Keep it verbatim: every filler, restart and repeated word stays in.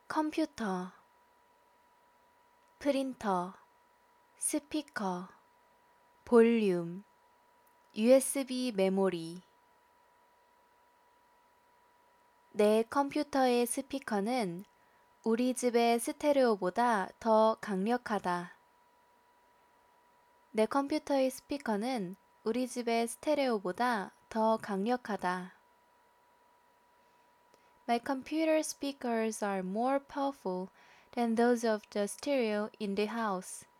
컴퓨터, 프린터, 스피커, 볼륨, 유에스비 메모리. 내 컴퓨터의 스피커는 우리 집의 스테레오보다 더 강력하다. 내 컴퓨터의 스피커는 우리 집의 스테레오보다 더 강력하다. My computer speakers are more powerful than those of the stereo in the house.